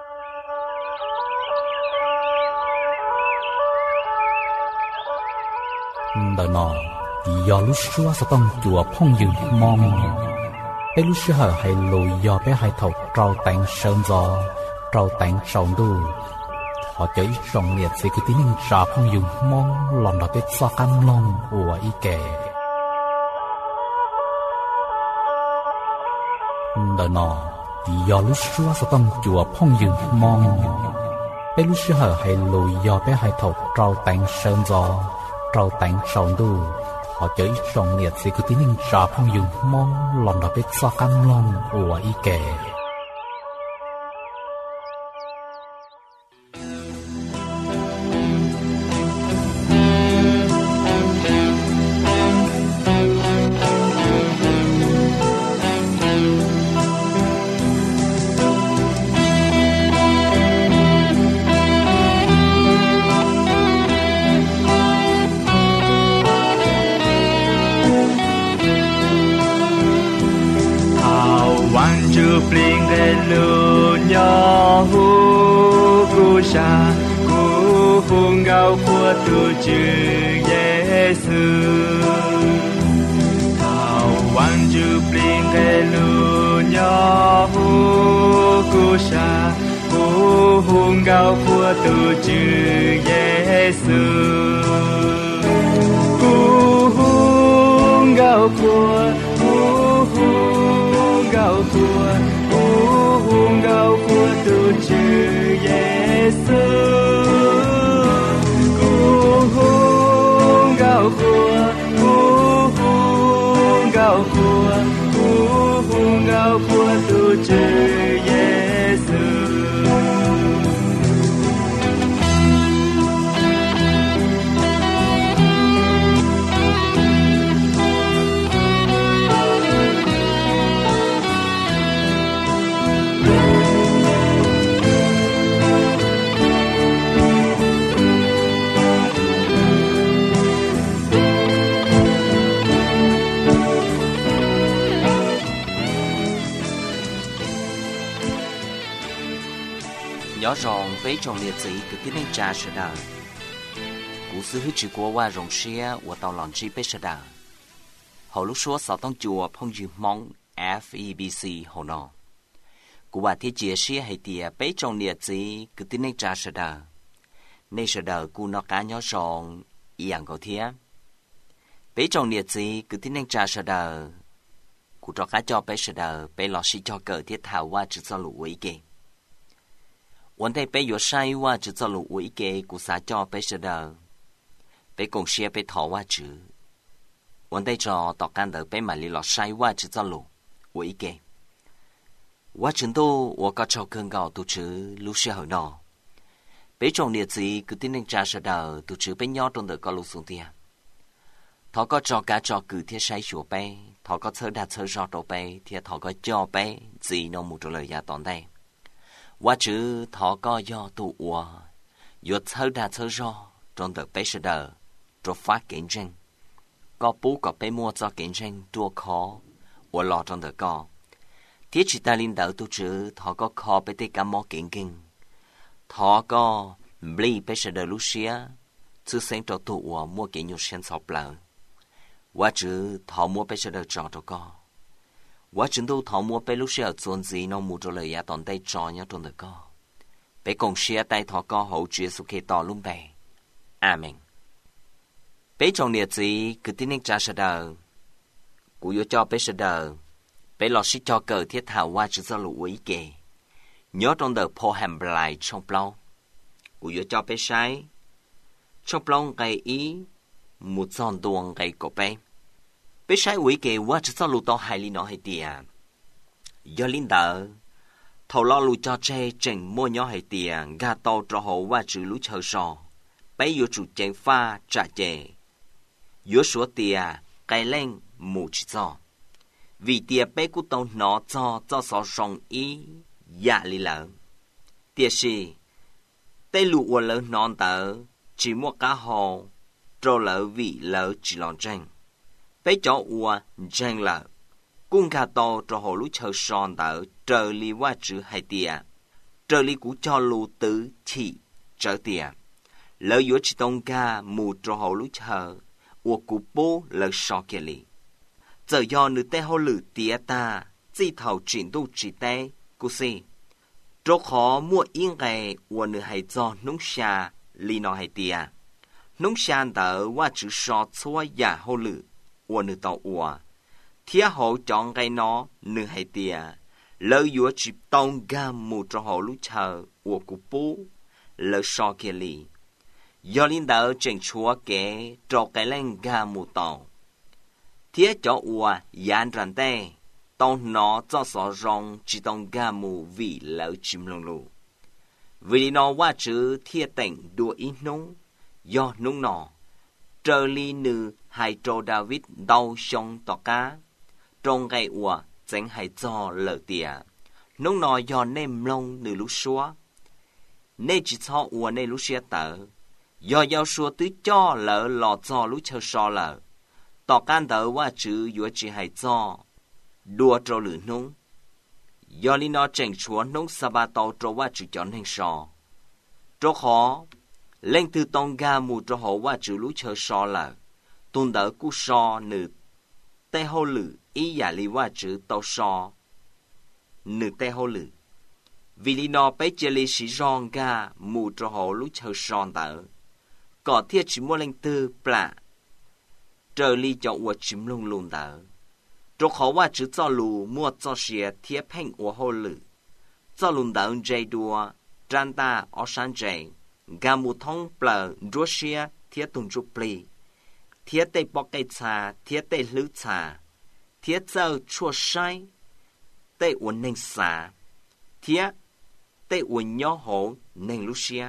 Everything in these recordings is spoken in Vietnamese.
đời nọ do lúc xưa sẽต้องchùa phong dừng mong bé lúc xưa hay lùi do bé hay thầu trâu tảng sơn gió trâu tảng sòng đu họ chơi sòng liệt sẽ cứ tiếng trà phong dừng mong lòng đó bé so cam long của ý kẻ đời nọ do lúc xưa sẽต้องchùa phong dừng mong bé lúc xưa hay lùi do bé hay thầu trâu tảng sơn gió trâu tảng sòng đu họ chơi sòng liệt sẽ cứ tiếng trà phong dừng mong lòng đó bé so cam long của ý kẻ nhỏ rong với trong liệt sĩ cứ tiến hành trả sự đời cú sư hữu chữ của qua rong xia của tàu lòn chi bế sự đời hầu lúc số sáu tông chùa phong dư mong FEBC hầu nọ cú bà thiết chia xia hay tìa bế trong liệt sĩ cứ tiến hành trả sự đời nên sự đời cú nó cá nhỏ rong ý ảnh cầu thiết bế trong liệt sĩ cứ tiến hành trả sự đời cú cho cá cho bế sự đời bế lọ sĩ cho cờ thiết thảo qua chữ cho lũ ý kì vấn đề bé yếu sai qua chữ cho lũ ý kê của xã cho bé sẽ đờ bé cùng xe bé thọ qua chữ vấn đề cho tọt can đỡ bé mà lý lọ sai qua chữ cho lũ ý kê qua chữ tu tôi có cho cơn gạo tu chữ lũ xe hỏi nọ bé trong địa gì cứ tin nên trả sẽ đờ tu chữ bé nhỏ trong đỡ có lũ xuống tia thọ có cho cả cho cử thiết sai sủa bé thọ có thơ đạt thơ rõ đồ bé thì thọ có cho bé gì nó một lời giá tòn đây quá chữ thọ có do tụ ua do thơ đa thơ do trong đợt bế sơ đờ cho phát kiện tranh có bố có bế mua cho kiện tranh đua khó ua lọ trong đợt có thiết chỉ ta linh đỡ tụ chữ thọ có khó bế tê cả mô kiện kinh thọ có bli bế sơ đờ lúc xía chứ sáng cho tụ ua mua kiện nhu sen sọc lờ quá chữ thọ mua bế sơ đờ cho có quá trình tu thọ mua bé lúc xưa chuẩn gì nó mua cho lời giá toàn tay cho nhá trong được co bé cùng xia tay thọ co hậu chuyện sự khi to luôn bé amen bé trong địa gì cứ tin anh cha sẽ đờ cú yêu cho bé sẽ đờ bé lo sĩ cho cờ thiết thảo qua chữ do lũ ý kề nhớ trong đợt po hàm lại trong plau cú yêu cho bé sai trong plau gây ý một giòn tuồng gây cổ bé bé sai quỷ kề qua chữ sao lù to hai li nó hay tiề do linh đỡ thầu lo lù cho che chỉnh mua nhỏ hay tiề gà to cho họ qua chữ lú chờ sò bé vô chủ chén pha trả chè vô số tiề cái lên mù chỉ cho vì tiề bé cú tàu nó cho sò rong ý dạ li lỡ tiề gì tây lù qua lỡ non tờ chỉ mua cá hồ trâu lỡ vị lỡ chỉ lòn tranh bé cho ua tranh là cung ca to cho hồ lú chờ son tờ trời li qua chữ hai tia trở lý cú cho lù tứ chỉ trở tiền lợi yếu chỉ tông ca mù trò hậu lúc chờ ua cú bố lợi sò kia lì giờ do nữ tê hô lử tía ta chỉ thầu chuyển tu chỉ tê cú si trò khó mua yên ngày ua nữ hay do nông xa lì nó hay tía nông xa đỡ qua chữ sò xua giả hô lử ua nữ tàu ua thía hậu chọn ngày nó nữ hay tía lợi yếu chỉ tông ca mù trò hậu lúc chờ ua cú bố lợi sò kia lì do linh đạo trình chúa kế trò cái lên ga mù tàu thiết cho ua yan rắn tê tông nó cho sọ rong chỉ tông ga mù vì lợi chim lông lù vì nó qua chữ thiết tỉnh đùa ít nung do nung nọ trở li nữ hay trò David đau sông tỏ cá trong ngày ua chẳng hay cho lợi tìa nung nọ do nêm lông nữ lúc xóa nên chỉ cho ua nên lúc xia tờ do giáo số tứ cho lỡ lọ cho lúc chờ so lỡ tỏ can tờ qua chữ yếu chỉ hay cho đua trâu lử nung do lý nó chỉnh chúa nung sa ba tàu trâu qua chữ chọn hình so trâu khó lên từ tông ga mù trâu hổ qua chữ lúc chờ so lỡ tuần đỡ cú so nữ tê hô lử ý giả lý qua chữ tàu so nữ tê hô lử vì lý nó bấy chế lý sĩ rong ga mù trâu hổ lúc chờ so tờ có thiết chỉ mua lên tư plạ trở lý cho ua chìm lung lung tờ trò khó qua chữ cho lù mua cho xìa thiết phanh ua hô lử cho lùn tờ dây đùa tràn ta ở sáng dây gà mù thông plạ đua xìa thiết tùng trục plì thiết tây bọc cây trà thiết tây lữ trà thiết dâu chua say tây ua nênh xà thiết tây ua nhỏ hổ nênh lúc xìa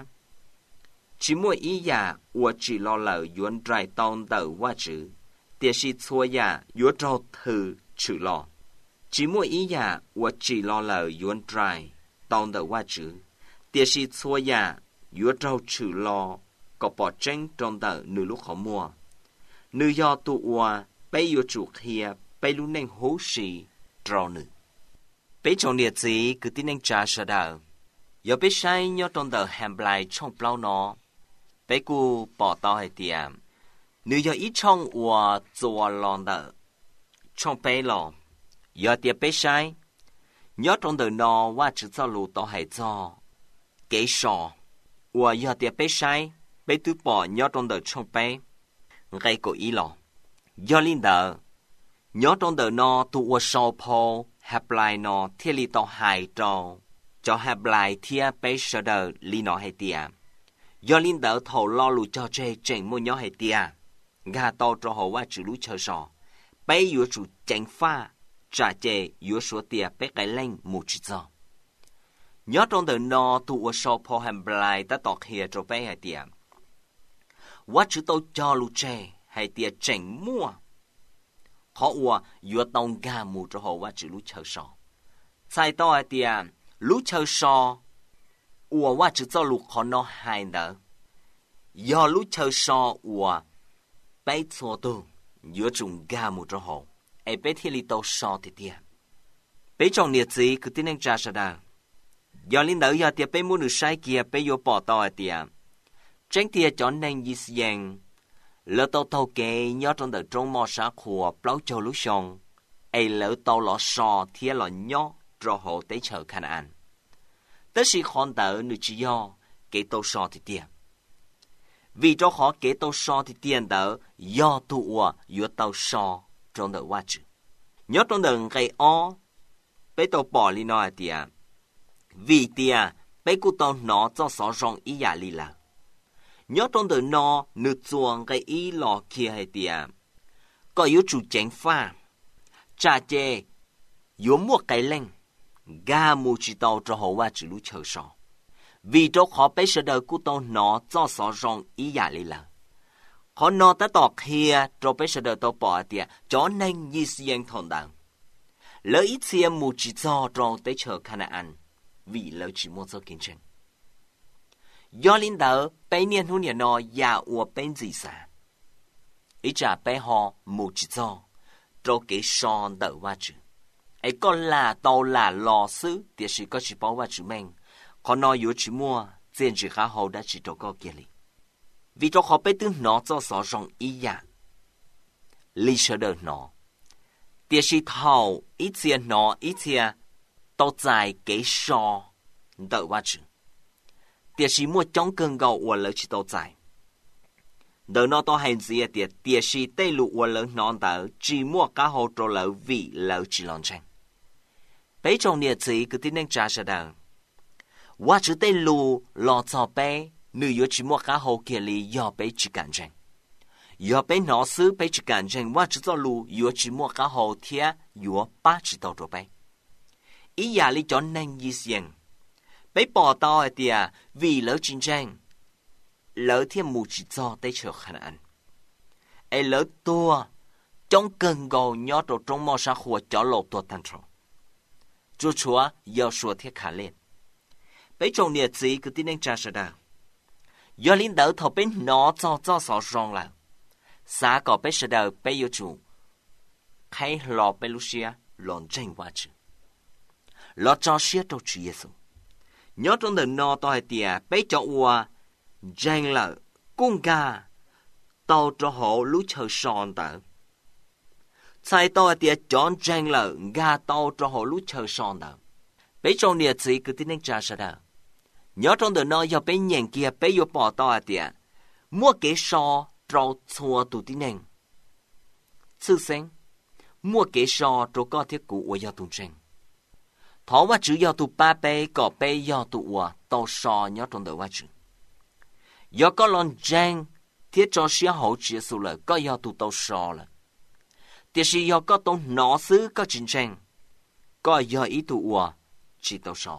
chỉ mua ý giả ua chỉ lo lỡ yuan trái tông tờ qua chữ tiết sĩ chua giả yếu trâu thử chữ lo chỉ mua ý giả ua chỉ lo lỡ yuan trái tông tờ qua chữ tiết sĩ chua giả yếu trâu chữ lo có bỏ tranh trong tờ nữ lúc khó mua nữ do tụ ua bây yếu chủ kia bây lúc nên hố xì trò nữ bây trong địa chỉ cứ tin nên trả sở đờ yếu bây sai nhớ trong tờ hàm lại trong bao nó bé cô bỏ tao hay tiệm nếu do ít trong ua chùa lòn đỡ trong bé lò do tiệm bé sai nhớ trong đời nó qua chữ cho lù tao hay cho kế sò ua do tiệm bé sai bé thứ bỏ nhớ trong đời trong bé gây cổ ý lò do linh đỡ nhớ trong đời nó tu ua sò po hạp lại nó thiết li tao hay cho hạp lại thiết bé sờ đỡ li nó hay tiệm do linh đỡ thầu lo lù cho chê chênh mua nhỏ hay tia gà to cho họ qua chữ lũ chờ sò bây yếu chủ chênh pha trả chê yếu số tia bé cái lên một chữ do nhớ trong đời nó tụ ở sò po hàm lại ta tọt hìa cho bé hay tia quá chữ tôi cho lù chê hay tia chênh mua họ ua yếu tông gà mù cho họ qua chữ lũ chờ sò sai to hay tia lũ chờ sò ua wa chữ cho lục khó nó hai đỡ do lúc chơi so ua bé cho tôi giữa trùng ga một cho họ ai bé thì li tàu so thì tiền bé trong nhiệt gì cứ tin anh trả sao đâu do linh đỡ do tiền bé muốn được sai kia bé vô bỏ tàu tiền tránh tiền chọn nên gì dạng lỡ tàu kê nhớ trong đời trong mò xã khua plau châu lúc xong ai lỡ tàu lọ so thì lọ nhó cho họ tới chờ khăn ăn tất sĩ khôn tờ nữ chỉ do kế tàu so thì tiền vì cho họ kế tàu so thì tiền tờ do tụ ua yếu tàu so trong đời qua chữ nhớ trong đời gây o bé tàu bỏ li nói tiền vì tiền bé cụ tàu nó cho sọ rong ý giả li là nhớ trong đời nó nữ chuồng gây ý lò kia hay tiền có yếu chủ chánh pha trả chê yếu mua cái lên ga mù chỉ tàu cho họ qua chữ lũ chờ sò vì cho họ bé sợ đời của tàu nó cho sọ rong ý giả li là họ nó ta tọt kia cho bé sợ đời tàu bỏ tiền cho nên như riêng thằng đằng lỡ ít riêng mù chỉ cho tới chờ khả năng ăn vì lỡ chỉ muốn cho kinh doanh do linh đỡ bé niên hôn nhà nó giả ua bên gì xa ý trả bé họ mù chỉ cho cái son đỡ qua chữ ấy còn là tàu là lò xứ thì chỉ có chỉ bảo qua chữ mình Họ nói yếu chỉ mua, tiền chỉ khá hậu đã chỉ trò có kia li. Vì cho họ biết tương nó cho sọ rong ý dạ. Lý sở đời nó. Tiết sĩ thảo ý chia nó ý chia tao dài kế sọ đợi quá chữ. Tiết sĩ mua trong cơn gạo ua lỡ chỉ tao dài. Đợi nó tao hành gì tiết sĩ tây lụ ua lỡ nó đỡ chỉ mua cá hậu trò lỡ vị lỡ chỉ lòng tranh. Bây trong nhiệt gì cứ tin nên trả sẽ đỡ. Quá chữ tây lụ lọ cho bé nữ yếu chỉ mua cá hậu kia li do bé chỉ cản tranh. Do bé nó xứ bé chỉ cản tranh quá chữ cho lụ yếu chỉ mua cá hậu thia yếu ba chỉ tao trò bé. Ý giả li cho nên gì xiên. Bé bỏ tao tiệt vì lỡ chiến tranh. Lỡ thiên mù chỉ cho tới chờ khả năng. Ê lỡ tua trong cơn gầu nhỏ trò trong mò xa khua cho lộ tua tăng trò. Chú chúa yếu xua thiết khả lên. Bé trong nhiệt gì cứ tin anh trả sở đào. Do lính đỡ thọ bên nó cho sọ rong là. Xã có bé sở đào bé yếu chủ. Khai lọ bé lúc xưa lộn tranh quá chữ. Lọ cho xưa trâu chú Giê-xu. Nhớ trong đời nó tôi tiệt bé cho ua tranh là cung ca tao cho họ lũ chờ son tờ. Sai tôi tiệt chọn tranh là ga tao cho họ lũ chờ son tờ. Bé trong nhiệt gì cứ tin anh trả sở đào. Nhớ trong đời nó do bé nhàng kia bé yếu bỏ tao tiệt mua cái so trâu chua tụ tin anh. Sư sinh mua cái so trâu có thiết cụ của do tụ tranh. Thỏ quá chữ do tụ ba bé có bé do tụ của tao so nhớ trong đời quá chữ. Do có lon tranh thiết cho xía hậu chia số lợi có do tụ tao so là. Tiết sĩ do có tao nó xứ có chiến tranh. Có do ý tụ của chỉ tao so.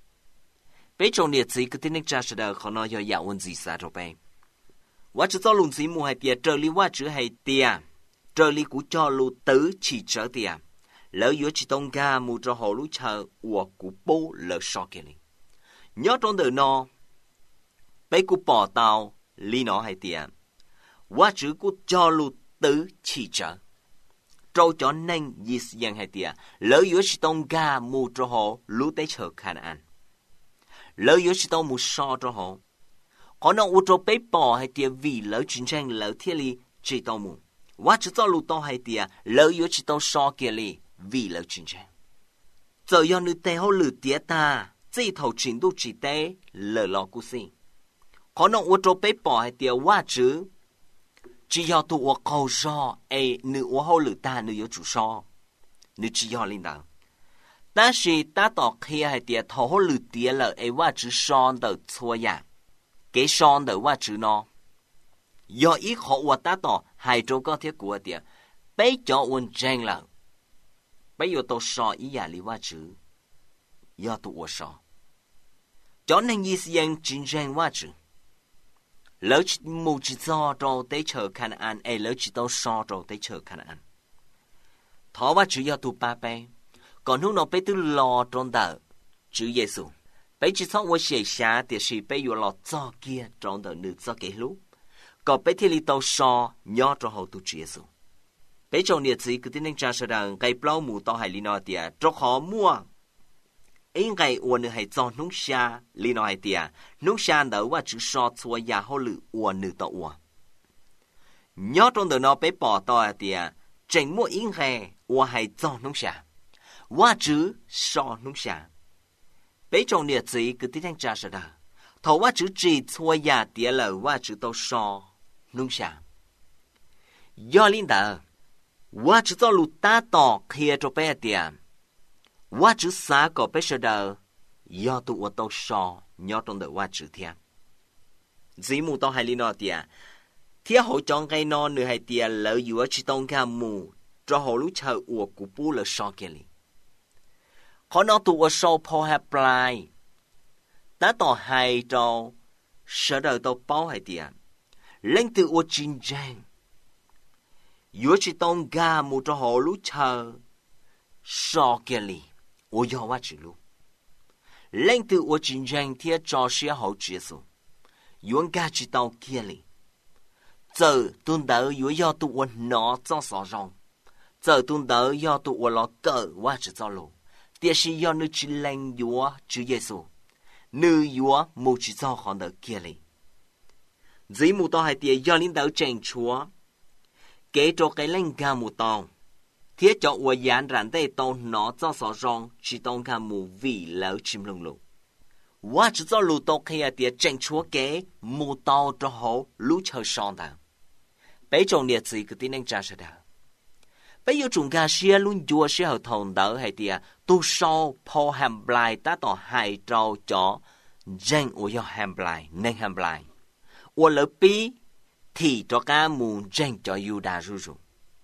Bé trong nhiệt gì cứ tin anh cha sẽ đợi khó nói do dạo ơn gì xa rồi bé. Quá chữ do lùn xí mù hay tiệt trở lý quá chữ hay tiệt. Trở lý của cho lù tứ chỉ trở tiệt. Lỡ yếu chỉ tông ca mù cho họ lũ chờ ua của bố lỡ so kê li. Nhớ trong đời nó. Bé của bỏ tàu lý nó hay tiệt. Quá chữ của cho lù tứ chỉ trở. Trâu cho nên dì dàng hay tiệt. Lỡ yếu chỉ tông ca mù cho họ lũ tế chờ khả năng. Lỡ yếu chỉ tông mù so cho họ. Họ nó ưu trô bé bỏ hay tiệt vì lỡ chiến tranh lỡ thiết li chỉ tông mù. Quá chữ cho lù tao hay tiệt lỡ yếu chỉ tông so kê li vì lỡ chiến tranh. Giờ do nữ tế hô lử tía ta, dì thầu trình độ chỉ tế lỡ lọ cú xì. Khó nông ua trô bế bỏ hay tía quá chứ. Chỉ do tụ ua cầu do, nữ ua hô lử ta nữ yếu chủ so. Nữ chỉ do linh đạo. Ta sĩ ta tỏ kia hay tía thầu hô lử tía lỡ quá chứ son đỡ chua ya. Cái son đỡ quá chứ nó. Do ý khó ua ta tỏ hai trô có thiết của tía. Bế cho uôn tranh lỡ. Bây giờ tôi so ý giả lý quá chữ. Do tôi ua so. Cho nên ý dân chính tranh quá chữ. Lỡ mù chỉ do trâu tế chờ khả năng. Lỡ chỉ tôi so trâu tế chờ khả năng. Thó quá chữ do tôi ba bê. Còn lúc nào bê tôi lo trong đời. Chữ Giê-xu. Bê chỉ xong ua xế xa. Thì sĩ bê dù lo cho kia trong đời nữ cho kế lúc. Còn bê thì lý tôi so. Nhó trong hậu tu Giê-xu. Bé trong nhiệt gì cứ tin anh cha sẽ rằng cây plau mù to hay li nói tiệt cho họ mua. Anh cây uốn nữ hay cho nông xa li nói tiệt nông xa đỡ qua chữ so xua nhà họ lử uốn nữ to uốn. Nhớ trong đời nó bé bỏ to tiệt chỉnh mua anh cây uốn hay cho nông xa qua chữ so nông xa. Bé trong nhiệt gì cứ tin anh cha sẽ rằng thầu qua chữ chỉ xua nhà tiệt lỡ qua chữ to so nông xa. Do linh đạo. Quá chữ do lũ ta tỏ kia cho bé tiệt. Quá chữ xa có bé sơ đờ. Do tụ ua tàu so nhó trong đời quá chữ thiệt. Dĩ mù tàu hay lý nó tiệt. Thiệt hỗ chọn gây nó nữ hay tiệt lỡ dùa chỉ tông ca mù. Cho hồ lũ chờ ua của bố lỡ so kia li. Khó nó tụ ua so po hẹp lại. Ta tỏ hay cho sơ đờ tàu bao hay tiệt. Lên từ ua chín trang. Yếu chỉ tông gà mù cho họ lũ chờ. So kia li. Ủa do quá chữ lũ. Lên từ ủa chính tranh thiết cho xế hậu Giê-xu. Yếu gà chỉ tông kia li. Giờ tuần đỡ yếu do tụ ủa nó cho xó rong. Giờ tuần đỡ do tụ ủa lọ cỡ quá chữ cho lũ. Tiết sĩ do nữ chỉ lên yếu chữ Giê-xu. nữ yếu mù chỉ cho họ đỡ kia lì dĩ mù to hai tia do linh đỡ tranh chúa kế cho cái lên ga mù to thiết cho ua dán rắn tay to nó cho sọ rong chỉ tông ga mù vì lỡ chim lùng lùng quá chỉ cho lù to kia tia tranh chúa kế mù to cho họ lú chờ son đỡ bây trong địa chỉ cái tin anh trả sẽ đỡ bây giờ chúng ta sẽ luôn dùa sẽ hợp thòng đỡ hay tia tu sau po ham blai ta tỏ hai trâu chó danh ua do ham blai nên ham blai ua lỡ pi thì cho cá mù danh cho yu đà ru ru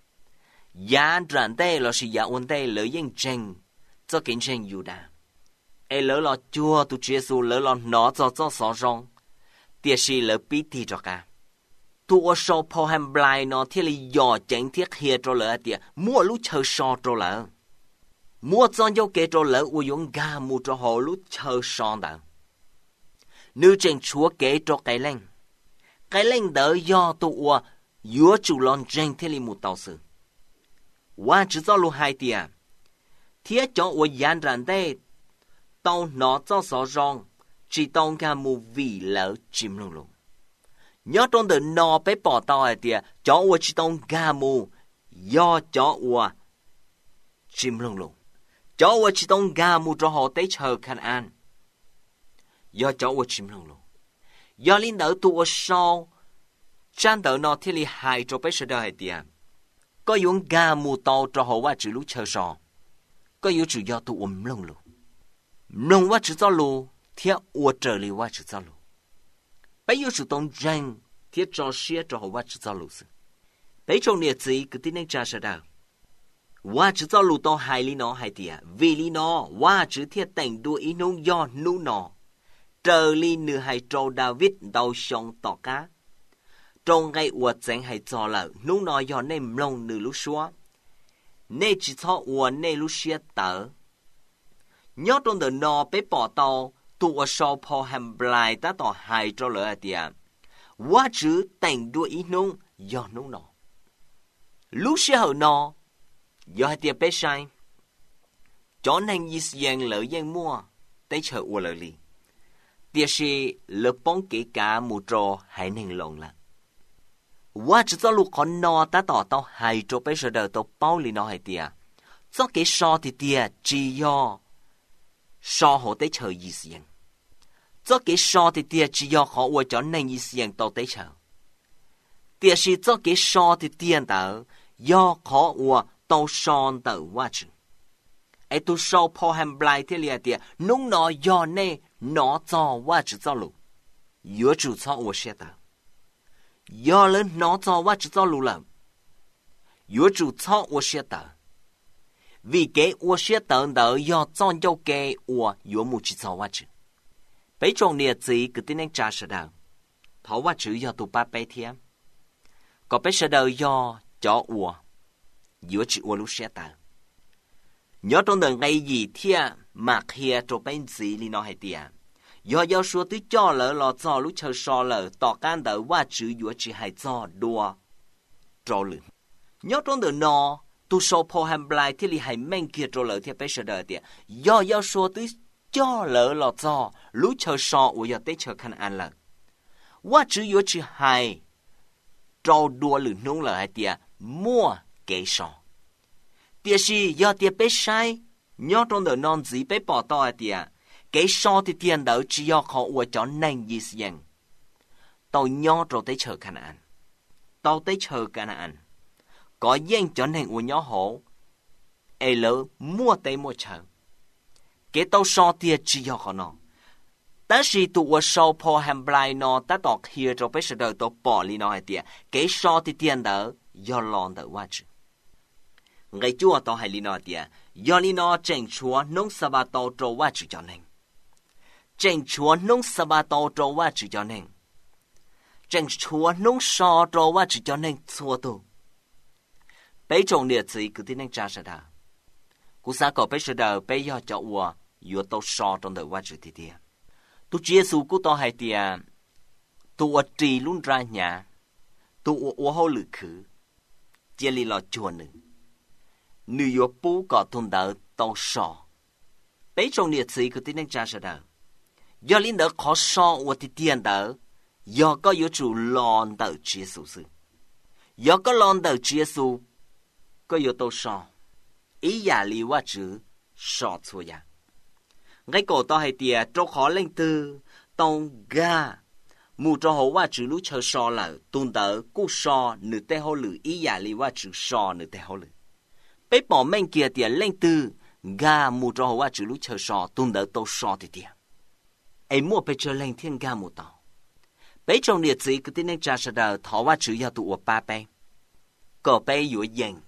giá rắn tê là sự giá ôn tê lỡ danh danh cho kiến danh yu đà ai lỡ là chua tu chia su lỡ là nó cho sọ rong tia si lỡ pi thì cho cá tu ở sau po ham blai nó thiết lý dò chánh thiết hiệt cho lỡ tia mua lú chờ sọ cho lỡ mua cho dâu kế cho lỡ u dùng gà mua cho họ lú chờ sọ đỡ nữ tranh chúa kế cho cái lên đỡ do tu ở giữa chủ lon tranh thiết lý một tàu sự qua chỉ cho lú hai tia thiết cho ở gian rắn đây tàu nó cho sọ rong chỉ tông gà mua vì lỡ chim lung lung nhớ trong đời nó bé bỏ tao à tia cho ua chỉ tông gà mù do cho ua chim lung lung cho ua chỉ tông gà mù cho họ tới chờ khăn an do cho ua chim lung lung do linh đỡ tu ua sau trang đỡ nó thì li hại cho bé sợ đời tia có dùng gà mù tao cho họ qua chữ lúc chờ sò có dùng chữ do tu lung lung qua chữ cho lu thì ua trở li qua chữ cho lu bây giờ sự tông tranh thiết cho xia cho họ watch cho lũ sự bây trong địa chỉ cái tin anh trả sẽ đâu watch cho lũ to hai lý nó hai tia vì lý nó watch thiết thành đua ý nông do nú nó trời lý nửa hai trâu David đầu sông tỏ cá trong ngày uất danh hai cho lợ nú nó do nem lông nửa lũ xóa nê chỉ cho uất nê lũ xia tở nhớ trong đời nó bé bỏ tàu tu ở sau po ham blai ta tỏ hai cho lỡ tia quá chữ thành đua ý nung do nung nọ lúc sẽ hở nọ do hai tia bé sai cho nên ý giang lỡ giang mua tới chờ ua lỡ li tia si lỡ bóng kỹ cả mù trò hai nên lộn là quá chữ cho lúc con nọ ta tỏ tao hai cho bé sợ đời tao bao li nọ hai tia cho cái so thì tia chỉ do so họ tới chờ ý giang cho cái so thì tia chỉ do họ uo cho nên ý giang tao tới chờ tia si cho cái so thì tiền tao do họ uo tao son tao quá chừng ai tu so po ham blai thế liền tia nung nó do nè nó cho quá chừng cho lù yếu chủ cho uo xe tao do lên nó cho quá chừng cho lù làm yếu chủ cho uo xe tao vì cái uo xe tao đó do cho dâu cái uo yếu mu chỉ cho quá chừng bây trong địa chỉ cái tin anh trả sẽ đâu thấu quá chữ do tụ ba bé thiêm có bé sẽ đâu do cho ua giữa chữ ua lúc sẽ tao nhớ trong đời ngày gì thiêm mà kia cho bên gì li nó hay tiề do số tới cho lỡ lọ cho lúc chờ so lỡ tỏ can đỡ quá chữ giữa chữ hay cho đua trò lử nhớ trong đời nó tu so po ham blai thì li hay men kia trò lỡ thiêm bé sẽ đâu tiề do số tới cho lỡ lọ cho lúc chờ so của giờ tới chờ khăn ăn lợ quá chữ yếu chữ hai trâu đua lử nung lợ hai tia mua kế so tia si do tia bé sai nhớ trong đời non gì bé bỏ to hai tia kế so thì tiền đỡ chỉ do họ của cho nên gì rằng tôi nhớ rồi tới chờ khăn ăn tôi tới chờ khăn ăn có dân cho nên của nhớ hổ ai lỡ mua tới mua chờ cái tao so tia chỉ do họ nó, ta chỉ tụ ở sau po ham blai nó ta đọc here cho bây giờ tao bỏ đi nó hay tia, cái so thì tiền đó do lon đó quá chứ, ngày chúa tao hay đi nó tia, do đi nó tranh chúa nông sa ba tao trâu quá chứ cho nên, tranh chúa nông sa ba tao trâu quá chứ cho nên, tranh chúa nông so trâu quá chứ cho nên xua tu, bây trong địa chỉ cứ tin anh cha sẽ đó. Cú sa có bây giờ bây giờ cho ua yếu tao so trong đời quá chữ thì tia tu chia su cú tao hay tia tu ở trì luôn ra nhà tu ở hậu lử khử chia li lọ chuồn nữ yếu bố có thôn đỡ tao so bây trong địa chỉ cứ tin anh cha sẽ đâu do linh đỡ khó so của thì tiền đỡ do có yếu chủ lon đỡ Chúa Giêsu sự do có lon đỡ Chúa Giêsu có yếu tố so ý giả lý quá chữ so chua ya ngay cổ to hay tiền trâu khó lên tư tông ga mù cho hậu quá chữ lúc chờ so là tuần đỡ cú so nửa tê hậu lử ý giả lý quá chữ so nửa tê hậu lử bế bỏ men kia tiền lên tư ga mù cho hậu quá chữ lúc chờ so tuần đỡ tô so thì tiền ấy mua bế chờ lên thiên ga mù tàu bế trong địa chỉ cái tin nên trả sợ đỡ thọ quá chữ ya tụ ở ba bế có bế yếu dành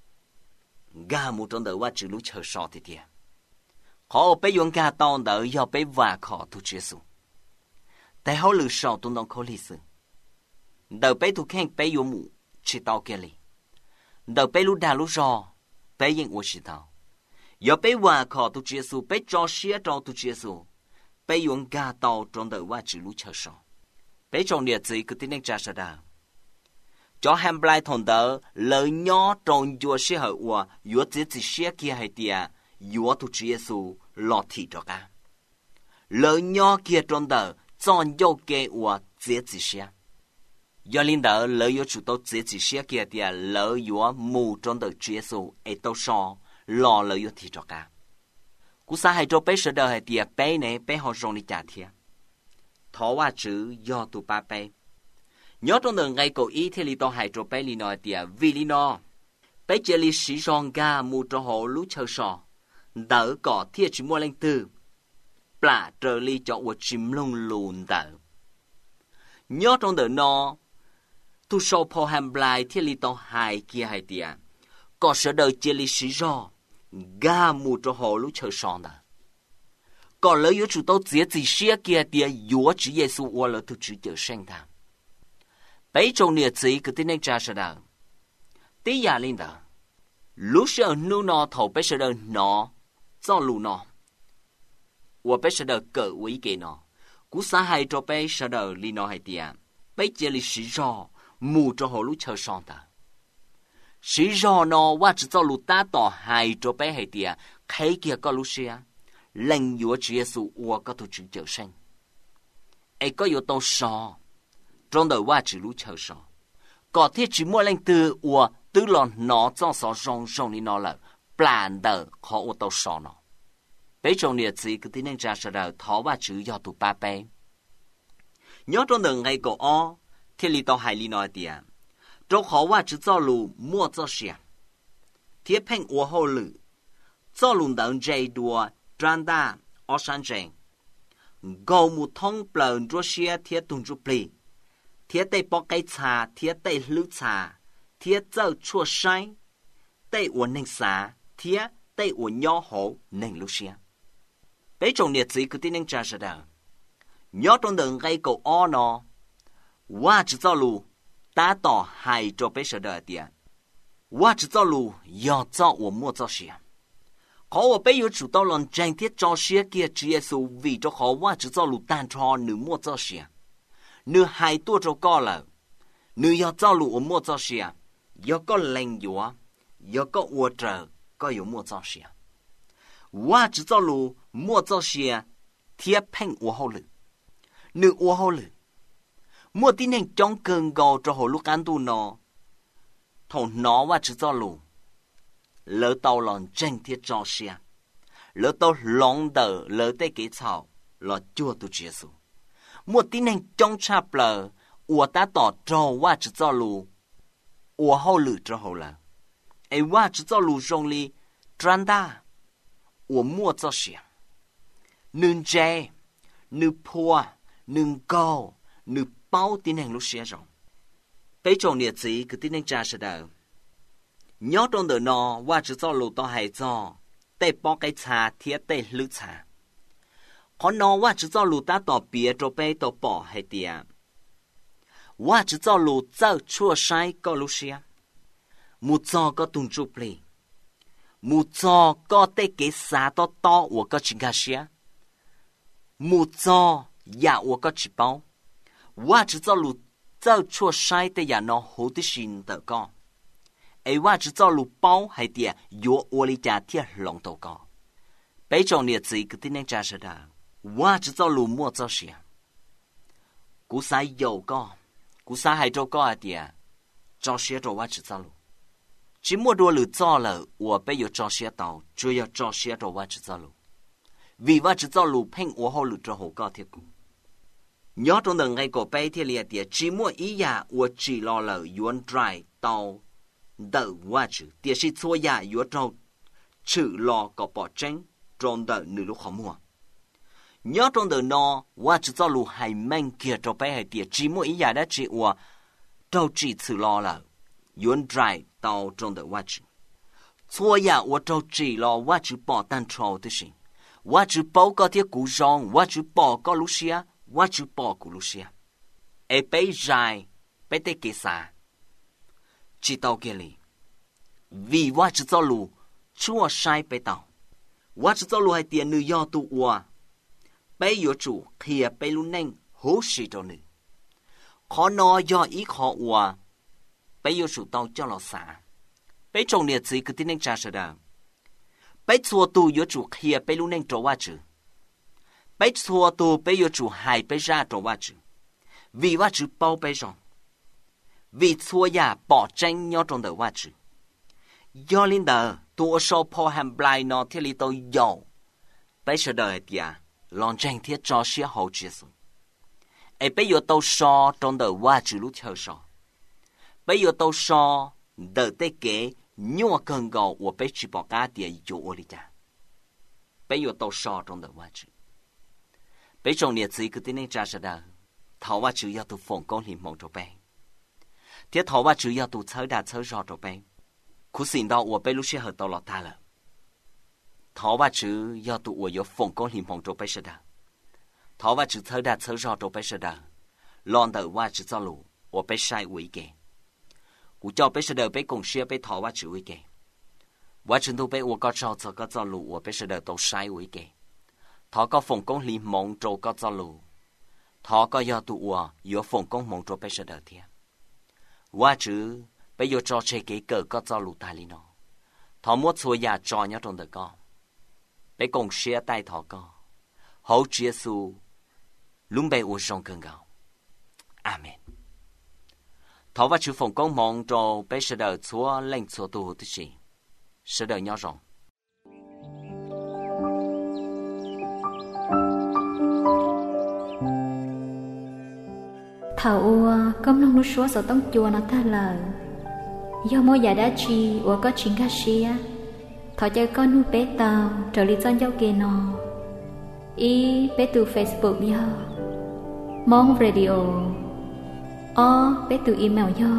ga mù trong đỡ quá chữ lúc chờ so thì tiền khó bế yếu ga tao đỡ do bế và khó tu Chúa Giêsu tại họ lựa chọn tuân đồng khẩu lý sự đầu bé tu khen bé yếu mù chỉ tao kia li đầu bé lúc đà lúc rò bé yên ủa chỉ tao giờ bé hòa khó tu Chúa Giêsu bé cho xía cho tu Chúa Giêsu bé yếu ga tao trong đời qua chữ lúc chờ sò bé trong địa chỉ cứ tin nên trả sợ đà cho ham blai thằng đỡ lời nhỏ trong chúa xía hậu hòa yếu chỉ xía kia hay tiề yếu tu Chúa Giêsu lọt thị cho cả lời nhỏ kia trong đời chọn yêu kế của dễ chỉ xia, do linh đạo lợi yêu chủ tố dễ chỉ xia kia thì lợi yêu mù trong đời Chúa Giêsu ấy tao so lo lợi yêu thì cho cả, cú sa hay cho bé sờ đời hay thì bé này bé họ rong đi trả thiệt, thọ qua chữ do tụ ba bé, nhớ trong đời ngày cầu ý thì li tao hay cho bé li nói thì vì li nó, bé chỉ li sử dụng ga mù trong hồ lú chờ sò, đỡ cỏ thiệt chỉ mua lên từ bà trở li cho của chim lông lùn tờ nhớ trong đời nó tu sâu po ham blai thiết li tao hai kia hai tia có sợ đời chia li xí ro ga mù cho hồ lúc chờ son tờ có lấy yếu chủ tao dễ gì xía kia tia yếu chỉ Giêsu qua lỡ tu chỉ chờ sinh tham bấy trong địa chỉ cứ tin nên trả sợ đời tí giả linh tờ lúc sợ nu nó thầu bấy sợ đời nó do lù nó我被舍得各位给呢，古啥还做被舍得里呢还点，被这里是着木着好路车上的，是着呢我只走路打到还做被还点，开个个路是啊，人有主耶稣我个都只就生，哎个有到上，中的我只路车上，个天只莫人từ我từ了nó trong số rong rong里nó了，plan的可我到上了。bé trong địa chỉ cứ tin nên trả sợ đời thọ ba chữ do tụ ba bé nhớ trong đời ngày cổ o thì li tao hay li nói tiền trong khóว่า只造路莫造想贴片我后路造路等这多长大而山正高木通本做些贴动作 play 贴对包该茶贴对绿茶贴造错sai对我能啥贴对我nhỏ好能路些bé trong địa chỉ cứ tin nên trả sợ đời nhớ trong đường gây cầu o nó qua chỉ cho lù ta tỏ hai cho bé sợ đời tiền qua chỉ cho lù do cho我mua cho xe khó ở bé yếu chủ tao lần tranh thiết cho xe kia Chúa Giêsu vì cho khó qua chỉ cho lù tan cho nữ mua cho xe nữ hai tua cho co là nữ do cho lù mua cho xe do có lệnh yếu do có ua trở có yếu mua cho xe qua chỉ cho lù mua cho xe thiết phanh ua hậu lử nữ ua hậu lử mua tin hành trong cơn gò cho hồ lúc ăn tu nó thằng nó qua chỉ cho lù lỡ tàu lòn tranh thiết cho xe lỡ tàu lóng đờ lỡ tê kế chào là chua tu Chúa Giêsu mua tin hành trong chạp lờ ua ta tỏ cho qua chỉ cho lù ua hậu lử cho hậu lờ ấy qua chỉ cho lù rong li tràn đa ua mua cho xe nương tre nương phua nương câu nương bao tin hành lúc xe rồi bây trong địa chỉ cứ tin hành trả sợ đời nhớ trong đời nó qua chỉ cho lù to hay cho tê bao cái trà thiết tê lư trà còn nó qua chỉ cho lù ta tỏ bia cho bé tỏ bỏ hay tiệt qua chỉ cho lù cho chua sai có lúc xe một cho có tung chụp lên một cho có tê cái xá to to của có chỉ gà xe một cho nhà của có chỉ baoว่า只造路造错sai的呀喏好的心的个哎ว่า只造路包还的有我里家贴龙头个北种日子个的那家是的ว่าจะเจ้าลูมัวเจ้าเสียกูสายโยก็กูสายให้เจ้าก็เดียเจ้าเสียตัวว่าจะเจ้าลูchỉ mua đồ lử cho là我被有照些到就要照些着我只走路vìว่า只走路拼我好路着好高铁股nhớ trong đợt ngày cổ bay thì liệt địa chỉ mua ý ya我只lo là yuan dry tàu đợtว่า只địa是错呀yuan trâu chữ lo có bỏ tránh trong đợt nửa lúc khó mua nhớ trong đợt nóว่า只走路还慢kia cho bay hay địa chỉ mua ý ya đã chỉ我trâu chỉ chữ lo là yuan dry到中的位置，所以我就知了，我就报单抽的事，我就报个的故障，我就报个路线，我就报个路线，哎，被摘，被得给啥？知道个哩，vì我只走路，出晒被到，我只走路还点女要读我，被有主kia被路能好事着呢，可能要依靠我。bây giờ sụt tàu cho lò xả, bây trồng liệt gì cứ tin anh cha sợ đà, bây xua tu yếu chủ kia bây luôn anh trâu qua chữ, bây xua tu bây giờ chủ hai bây ra trâu qua chữ, vì qua chữ bao bây rồi, vì xua ya bỏ tranh nhau trong đời qua chữ, do linh đời tu sau po ham blai nó thiết lý tôi giàu, bây giờ đời tia lon tranh thiết cho xía hậu chia sẻ, ấy bây giờ tàu so trong đời qua chữ lúc chờ so. bây giờ tôi so đợi tới kế nhua cần gạo của bé chỉ bỏ cá tiền dụ đi cha bây giờ tôi so trong đời quá chữ bây giờ nhiệt gì cứ tin anh cha sẽ đợi thảo quá chữ要tu phòng công hiểm mong cho bé thế thảo quá chữ要tu chơi đà chơi rõ cho bé cú xin đó của bé lúc sẽ hợp tao lọt ta了thảo quá chữ要tu của有phòng công hiểm mong cho bé sẽ đợi thảo quá chữ chơi đà chơi rõ cho bé sẽ đợi lon đời quá chữ cho lù của bé sai quỷ kềกูจะไปเสด็จไปกงเชียไปถอว่าจื้อไว้แกว่าฉันตัวไป我ก็จะจะก็จะรู้ว่าไปเสด็จตัวใช้ไว้แกถอก็ฝงกงลีมงโจก็จะรู้ถอก็ยอตัวอยู่ฝงกงมงโจไปเสด็จเทียว่าจื้อไปอยู่จอเชเกเกิดก็จะรู้ตายลีนอถอมัวชัวยาจอเนี่ยตรงเด็กก็ไปกงเชียใต้ถอก็เขาเจียสูลุงไปอุชงกันเก่าอาเมนthọ và chữ phòng công mong cho bé sẽ đợi chúa lên chúa tu thứ gì sẽ đợi nhau rồi thảo công long lúc chúa sợ tông chùa nó ta lời do mỗi giờ đã chi và có chuyện cá xia thọ chơi con nu bé tàu trở đi dân giao kia nó ý bé từ Facebook do mong radio bé từ email do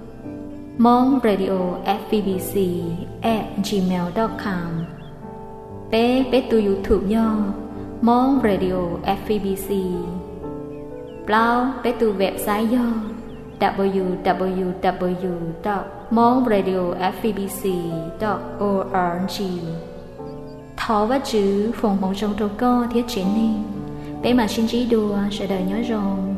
mongradio@bbc@gmail.com bé từ YouTube do mongradio@bbc blog bé từ website do www.mongradio@bbc.org thọ và chữ phòng mong trong trâu co thiết triển ninh bé mà xin trí đùa sẽ đợi nhớ rồi